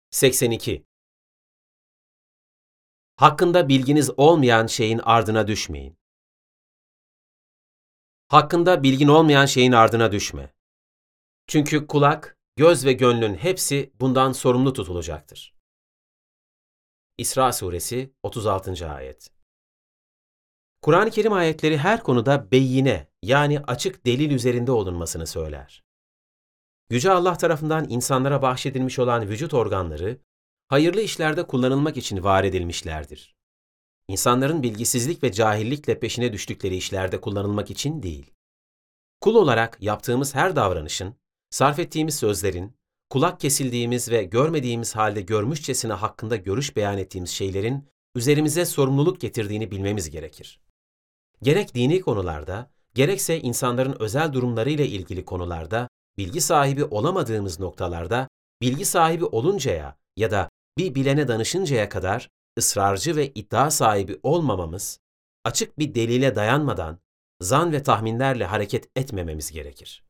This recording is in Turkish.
82. Hakkında bilginiz olmayan şeyin ardına düşmeyin. Hakkında bilgin olmayan şeyin ardına düşme. Çünkü kulak, göz ve gönlün hepsi bundan sorumlu tutulacaktır. İsra Suresi 36. Ayet. Kur'an-ı Kerim ayetleri her konuda beyine yani açık delil üzerinde olunmasını söyler. Yüce Allah tarafından insanlara bahşedilmiş olan vücut organları, hayırlı işlerde kullanılmak için var edilmişlerdir. İnsanların bilgisizlik ve cahillikle peşine düştükleri işlerde kullanılmak için değil. Kul olarak yaptığımız her davranışın, sarf ettiğimiz sözlerin, kulak kesildiğimiz ve görmediğimiz halde görmüşçesine hakkında görüş beyan ettiğimiz şeylerin üzerimize sorumluluk getirdiğini bilmemiz gerekir. Gerek dini konularda, gerekse insanların özel durumlarıyla ilgili konularda, bilgi sahibi olamadığımız noktalarda, bilgi sahibi oluncaya ya da bir bilene danışıncaya kadar ısrarcı ve iddia sahibi olmamamız, açık bir delile dayanmadan, zan ve tahminlerle hareket etmememiz gerekir.